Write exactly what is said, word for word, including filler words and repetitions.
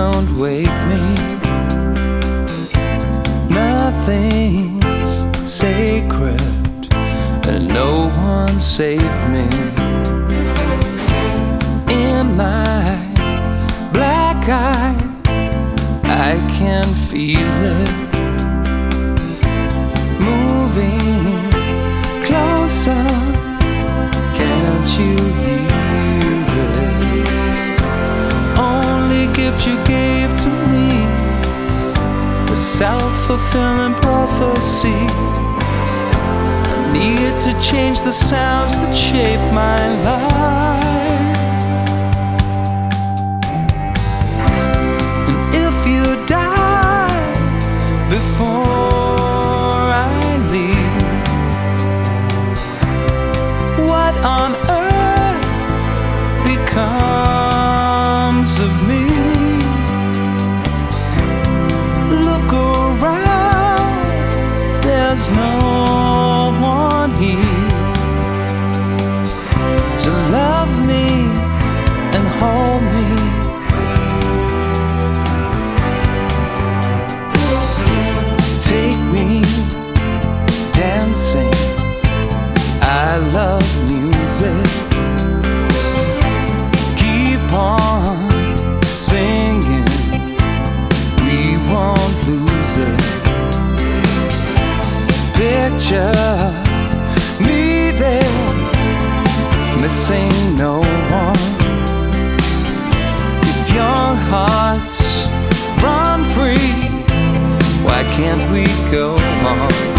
don't wake me. Nothing's sacred and no one saved me. In my black eye, I can feel it moving closer. Can't you hear it? Only gift you gave to me, a self-fulfilling prophecy. I need to change the sounds that shape my life. And if you die before I leave, what on earth becomes of me? Look around, there's no one here to love me and hold me. Take me dancing, I love music. Keep on singing, we won't lose it. Picture me there, missing no one. If young hearts run free, why can't we go on?